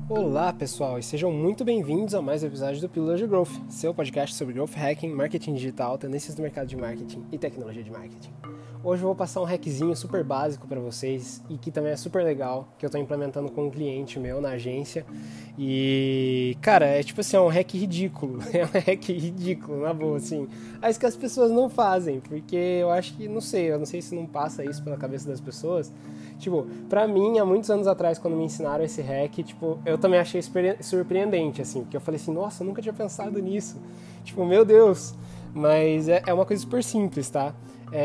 Olá pessoal, e sejam muito bem-vindos a mais um episódio do Pílulas de Growth, seu podcast sobre Growth Hacking, marketing digital, tendências do mercado de marketing e tecnologia de marketing. Hoje eu vou passar um hackzinho super básico para vocês e que também é super legal, que eu estou implementando com um cliente meu na agência. E, cara, é tipo assim, é um hack ridículo, é um hack ridículo, na boa, assim. Mas que as pessoas não fazem, porque eu acho que, eu não sei se não passa isso pela cabeça das pessoas. Tipo, pra mim, há muitos anos atrás, quando me ensinaram esse hack, tipo, eu também achei surpreendente, assim, porque eu falei assim, nossa, eu nunca tinha pensado nisso. Tipo, meu Deus. Mas é uma coisa super simples, tá?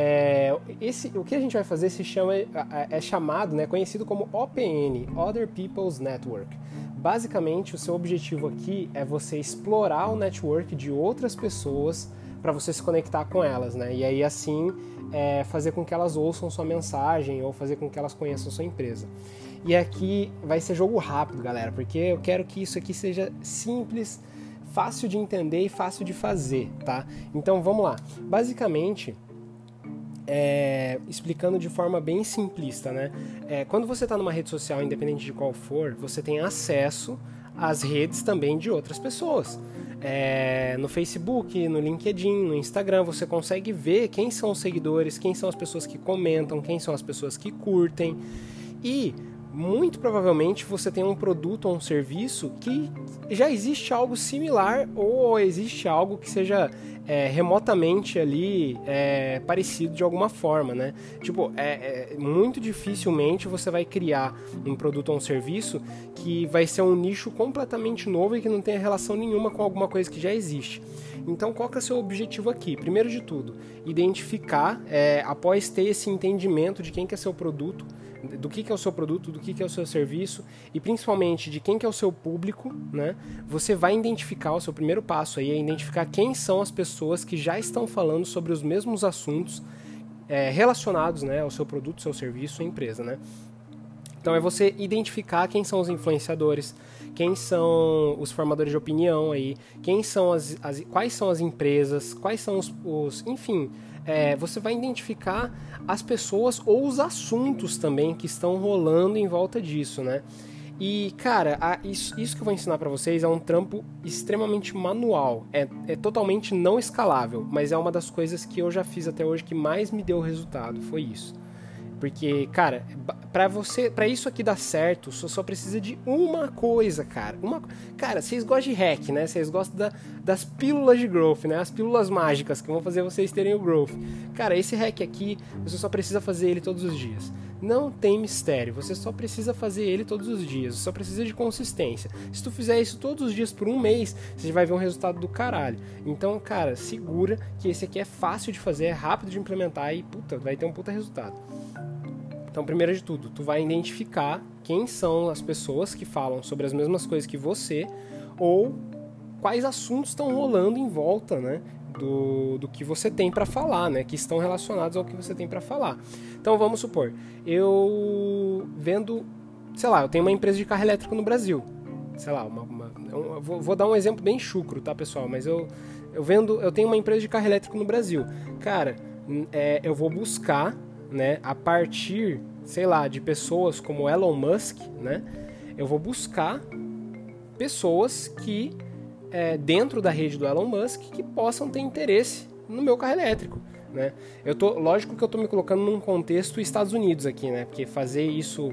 O que a gente vai fazer é chamado, né, conhecido como OPN, Other People's Network. Basicamente, o seu objetivo aqui é você explorar o network de outras pessoas para você se conectar com elas, né? E aí, assim, fazer com que elas ouçam sua mensagem ou fazer com que elas conheçam sua empresa. E aqui vai ser jogo rápido, galera, porque eu quero que isso aqui seja simples, fácil de entender e fácil de fazer, tá? Então, vamos lá. Basicamente, explicando de forma bem simplista, né? Quando você está numa rede social, independente de qual for, você tem acesso às redes também de outras pessoas. No Facebook, no LinkedIn, no Instagram, você consegue ver quem são os seguidores, quem são as pessoas que comentam, quem são as pessoas que curtem. E muito provavelmente você tem um produto ou um serviço que já existe algo similar ou existe algo que seja remotamente ali parecido de alguma forma, né? Tipo, muito dificilmente você vai criar um produto ou um serviço que vai ser um nicho completamente novo e que não tenha relação nenhuma com alguma coisa que já existe. Então, qual que é o seu objetivo aqui? Primeiro de tudo, identificar, após ter esse entendimento de quem que é seu produto, do que é o seu produto, do que é o seu serviço e principalmente de quem que é o seu público, né? Você vai identificar, o seu primeiro passo aí é identificar quem são as pessoas que já estão falando sobre os mesmos assuntos relacionados, né, ao seu produto, seu serviço, sua empresa, né? Então é você identificar quem são os influenciadores, quem são os formadores de opinião aí, quem são quais são as empresas, quais são enfim, você vai identificar as pessoas ou os assuntos também que estão rolando em volta disso, né? E, cara, isso que eu vou ensinar pra vocês é um trampo extremamente manual, é totalmente não escalável, mas é uma das coisas que eu já fiz até hoje que mais me deu resultado, foi isso. Porque, cara, pra isso aqui dar certo, você só precisa de uma coisa, cara. Cara, vocês gostam de hack, né? Vocês gostam das pílulas de growth, né? As pílulas mágicas que vão fazer vocês terem o growth. Cara, esse hack aqui, você só precisa fazer ele todos os dias. Não tem mistério, você só precisa fazer ele todos os dias, você só precisa de consistência. Se tu fizer isso todos os dias por um mês, você vai ver um resultado do caralho. Então, cara, segura que esse aqui é fácil de fazer, é rápido de implementar e, puta, vai ter um puta resultado. Então, primeiro de tudo, tu vai identificar quem são as pessoas que falam sobre as mesmas coisas que você ou quais assuntos estão rolando em volta, né, do que você tem para falar, né, que estão relacionados ao que você tem para falar. Então, vamos supor, eu tenho uma empresa de carro elétrico no Brasil, sei lá, vou dar um exemplo bem chucro, tá, pessoal, mas eu tenho uma empresa de carro elétrico no Brasil. Cara, eu vou buscar, né, a partir, sei lá, de pessoas como Elon Musk, né, eu vou buscar pessoas que dentro da rede do Elon Musk que possam ter interesse no meu carro elétrico, né? Lógico que eu tô me colocando num contexto Estados Unidos aqui, né, porque fazer isso,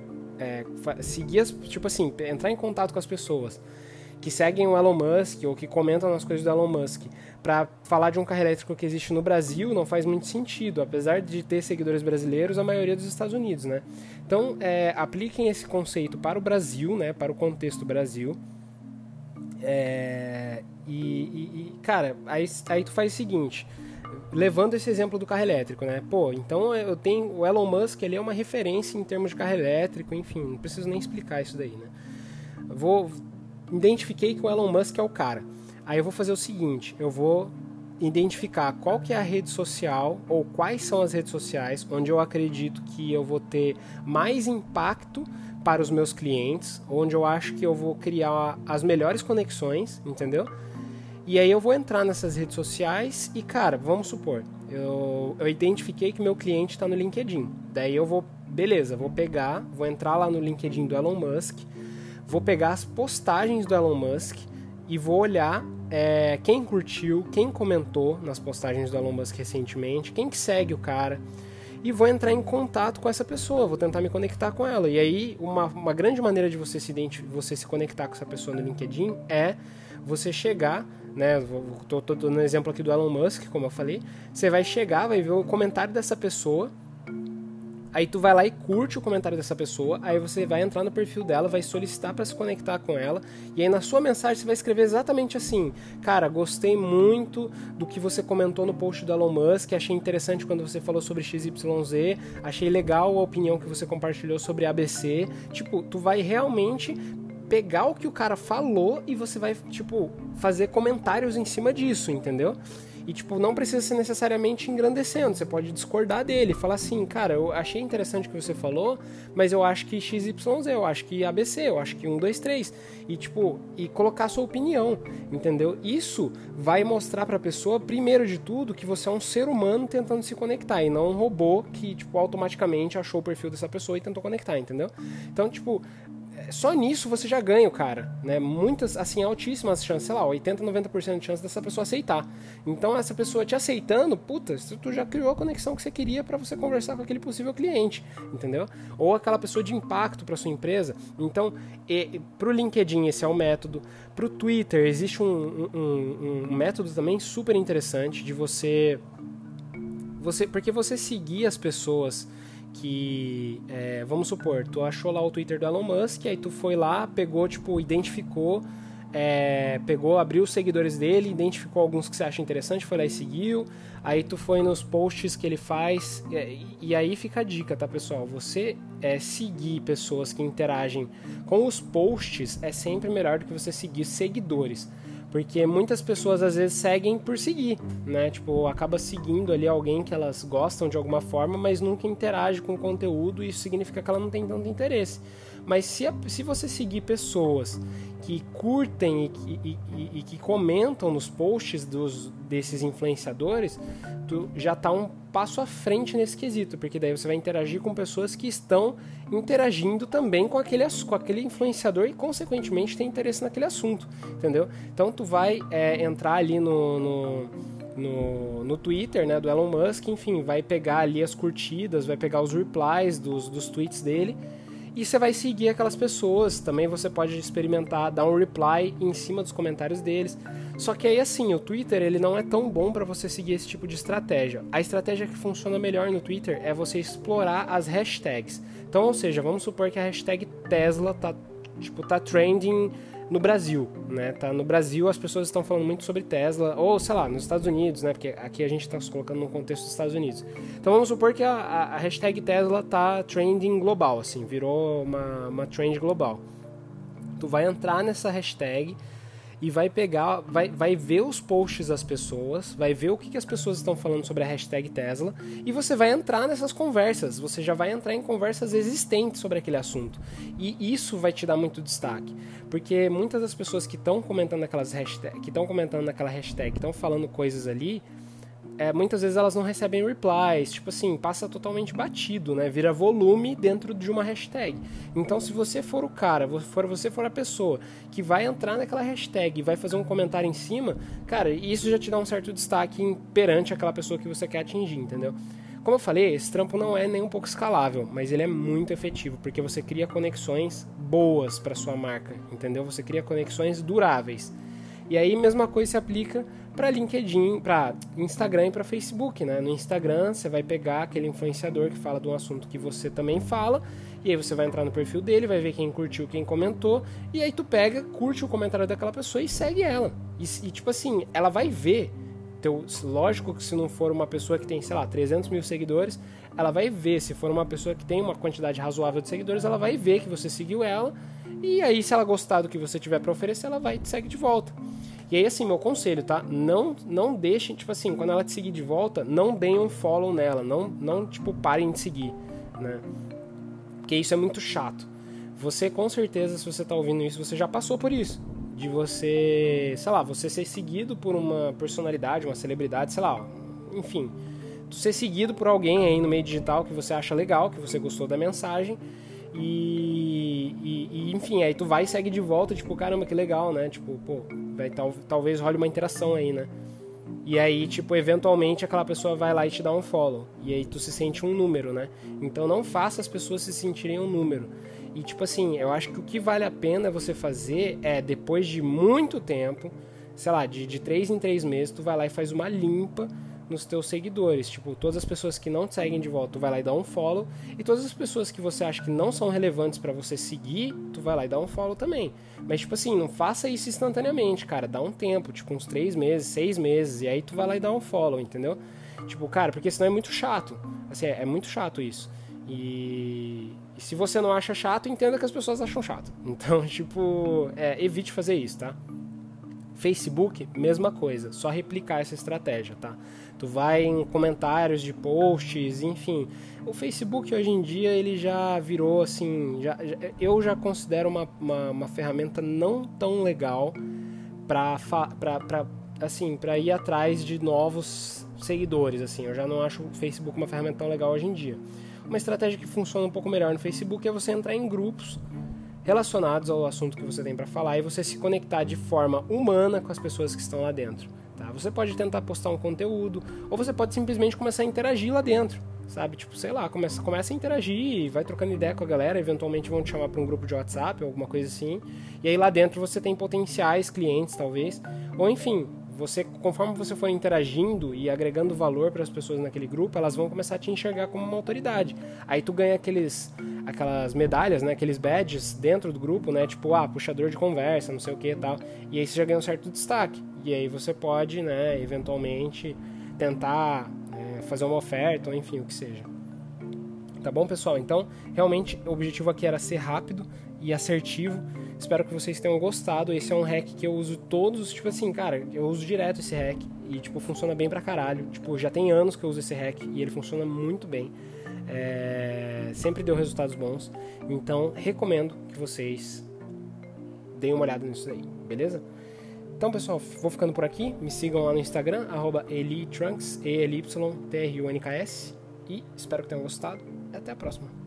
tipo assim, entrar em contato com as pessoas que seguem o Elon Musk ou que comentam nas coisas do Elon Musk para falar de um carro elétrico que existe no Brasil não faz muito sentido, apesar de ter seguidores brasileiros, a maioria dos Estados Unidos, né? Então, apliquem esse conceito para o Brasil, né? Para o contexto Brasil. Cara, aí tu faz o seguinte, levando esse exemplo do carro elétrico, né? Pô, então eu tenho o Elon Musk, ele é uma referência em termos de carro elétrico, enfim, não preciso nem explicar isso daí, né? Identifiquei que o Elon Musk é o cara. Aí eu vou fazer o seguinte, eu vou identificar qual que é a rede social ou quais são as redes sociais onde eu acredito que eu vou ter mais impacto para os meus clientes, onde eu acho que eu vou criar as melhores conexões, entendeu? E aí eu vou entrar nessas redes sociais e, cara, vamos supor, eu identifiquei que meu cliente está no LinkedIn. Daí eu vou, beleza, vou entrar lá no LinkedIn do Elon Musk, vou pegar as postagens do Elon Musk e vou olhar quem curtiu, quem comentou nas postagens do Elon Musk recentemente, quem que segue o cara, e vou entrar em contato com essa pessoa, vou tentar me conectar com ela. E aí, uma grande maneira de você se conectar com essa pessoa no LinkedIn é você chegar, né, tô dando um exemplo aqui do Elon Musk, como eu falei, você vai chegar, vai ver o comentário dessa pessoa, aí tu vai lá e curte o comentário dessa pessoa, aí você vai entrar no perfil dela, vai solicitar para se conectar com ela, e aí na sua mensagem você vai escrever exatamente assim: cara, gostei muito do que você comentou no post do Elon Musk, achei interessante quando você falou sobre XYZ, achei legal a opinião que você compartilhou sobre ABC. Tipo, tu vai realmente pegar o que o cara falou e você vai, tipo, fazer comentários em cima disso, entendeu? E, tipo, não precisa ser necessariamente engrandecendo. Você pode discordar dele, falar assim: cara, eu achei interessante o que você falou, mas eu acho que XYZ, eu acho que ABC, eu acho que 1, 2, 3. E, tipo, e colocar a sua opinião, entendeu? Isso vai mostrar pra pessoa, primeiro de tudo, que você é um ser humano tentando se conectar, e não um robô que, tipo, automaticamente achou o perfil dessa pessoa e tentou conectar, entendeu? Então, tipo, só nisso você já ganha o cara, né? Muitas, assim, altíssimas chances, sei lá, 80, 90% de chance dessa pessoa aceitar. Então, essa pessoa te aceitando, puta, tu já criou a conexão que você queria para você conversar com aquele possível cliente, entendeu? Ou aquela pessoa de impacto para sua empresa. Então, pro LinkedIn esse é o método. Pro Twitter existe um método também super interessante de porque você seguir as pessoas que, vamos supor, tu achou lá o Twitter do Elon Musk, aí tu foi lá, pegou, tipo, identificou, abriu os seguidores dele, identificou alguns que você acha interessante, foi lá e seguiu, aí tu foi nos posts que ele faz, e aí fica a dica, tá, pessoal? Você seguir pessoas que interagem com os posts é sempre melhor do que você seguir seguidores. Porque muitas pessoas às vezes seguem por seguir, né? Tipo, acaba seguindo ali alguém que elas gostam de alguma forma, mas nunca interage com o conteúdo, e isso significa que ela não tem tanto interesse. Mas se você seguir pessoas que curtem e que comentam nos posts desses influenciadores, tu já está um passo à frente nesse quesito, porque daí você vai interagir com pessoas que estão interagindo também com aquele influenciador e, consequentemente, tem interesse naquele assunto, entendeu? Então, tu vai entrar ali no Twitter, né, do Elon Musk, enfim, vai pegar ali as curtidas, vai pegar os replies dos tweets dele, e você vai seguir aquelas pessoas. Também você pode experimentar, dar um reply em cima dos comentários deles. Só que aí, assim, o Twitter, ele não é tão bom para você seguir esse tipo de estratégia. A estratégia que funciona melhor no Twitter é você explorar as hashtags. Então, ou seja, vamos supor que a hashtag Tesla tá trending no Brasil, né? Tá no Brasil, as pessoas estão falando muito sobre Tesla, ou sei lá, nos Estados Unidos, né? Porque aqui a gente está se colocando no contexto dos Estados Unidos. Então vamos supor que a hashtag Tesla tá trending global, assim, virou uma trend global. Tu vai entrar nessa hashtag e vai pegar, vai ver os posts das pessoas, vai ver o que as pessoas estão falando sobre a hashtag Tesla, e você vai entrar nessas conversas, você já vai entrar em conversas existentes sobre aquele assunto, e isso vai te dar muito destaque, porque muitas das pessoas que estão comentando naquelas hashtags, que estão comentando naquela hashtag, estão falando coisas ali, muitas vezes elas não recebem replies, tipo assim, passa totalmente batido, né? Vira volume dentro de uma hashtag. Então, se você for o cara, você for a pessoa que vai entrar naquela hashtag e vai fazer um comentário em cima, cara, isso já te dá um certo destaque perante aquela pessoa que você quer atingir, entendeu? Como eu falei, esse trampo não é nem um pouco escalável, mas ele é muito efetivo, porque você cria conexões boas para sua marca, entendeu? Você cria conexões duráveis. E aí, mesma coisa se aplica para LinkedIn, para Instagram e para Facebook, né? No Instagram, você vai pegar aquele influenciador que fala de um assunto que você também fala, e aí você vai entrar no perfil dele, vai ver quem curtiu, quem comentou, e aí tu pega, curte o comentário daquela pessoa e segue ela. E tipo assim, ela vai ver, lógico que se não for uma pessoa que tem, sei lá, 300 mil seguidores, ela vai ver. Se for uma pessoa que tem uma quantidade razoável de seguidores, ela vai ver que você seguiu ela, e aí se ela gostar do que você tiver para oferecer, ela vai e te segue de volta. E aí, assim, meu conselho, tá? Não deixem, tipo assim, quando ela te seguir de volta, não deem um follow nela, não tipo, parem de seguir, né? Porque isso é muito chato. Você, com certeza, se você tá ouvindo isso, você já passou por isso. De você, sei lá, você ser seguido por uma personalidade, uma celebridade, sei lá, enfim. Ser seguido por alguém aí no meio digital que você acha legal, que você gostou da mensagem, Enfim, aí tu vai e segue de volta, tipo, caramba, que legal, né? Tipo, pô, talvez role uma interação aí, né? E aí, tipo, eventualmente aquela pessoa vai lá e te dá um follow. E aí tu se sente um número, né? Então não faça as pessoas se sentirem um número. E tipo assim, eu acho que o que vale a pena você fazer é, depois de muito tempo, sei lá, de 3 em 3 meses, tu vai lá e faz uma limpa nos teus seguidores. Tipo, todas as pessoas que não te seguem de volta, tu vai lá e dá um follow. E todas as pessoas que você acha que não são relevantes pra você seguir, tu vai lá e dá um follow também. Mas, tipo assim, não faça isso instantaneamente, cara. Dá um tempo, tipo, uns 3 meses, 6 meses. E aí tu vai lá e dá um follow, entendeu? Tipo, cara, porque senão é muito chato. Assim, é muito chato isso. E se você não acha chato, entenda que as pessoas acham chato. Então, tipo, evite fazer isso, tá? Facebook, mesma coisa, só replicar essa estratégia, tá? Tu vai em comentários de posts, enfim. O Facebook hoje em dia ele já virou assim, eu já considero uma ferramenta não tão legal para ir atrás de novos seguidores, assim. Eu já não acho o Facebook uma ferramenta tão legal hoje em dia. Uma estratégia que funciona um pouco melhor no Facebook é você entrar em grupos relacionados ao assunto que você tem para falar e você se conectar de forma humana com as pessoas que estão lá dentro. Tá? Você pode tentar postar um conteúdo ou você pode simplesmente começar a interagir lá dentro, sabe? Tipo, sei lá, começa a interagir, vai trocando ideia com a galera, eventualmente vão te chamar para um grupo de WhatsApp ou alguma coisa assim. E aí lá dentro você tem potenciais clientes, talvez, ou enfim, conforme você for interagindo e agregando valor para as pessoas naquele grupo, elas vão começar a te enxergar como uma autoridade. Aí tu ganha aquelas medalhas, né, aqueles badges dentro do grupo, né, tipo, puxador de conversa, não sei o que e tal. E aí você já ganha um certo destaque. E aí você pode, né, eventualmente tentar fazer uma oferta, ou enfim, o que seja. Tá bom, pessoal? Então, realmente, o objetivo aqui era ser rápido e assertivo. Espero que vocês tenham gostado. Esse é um hack que eu uso todos, tipo assim, cara, eu uso direto esse hack e, tipo, funciona bem pra caralho. Tipo, já tem anos que eu uso esse hack e ele funciona muito bem. Sempre deu resultados bons. Então, recomendo que vocês deem uma olhada nisso aí, beleza? Então, pessoal, vou ficando por aqui. Me sigam lá no Instagram, @elitrunks, ELYTRUNKS. E espero que tenham gostado. Até a próxima.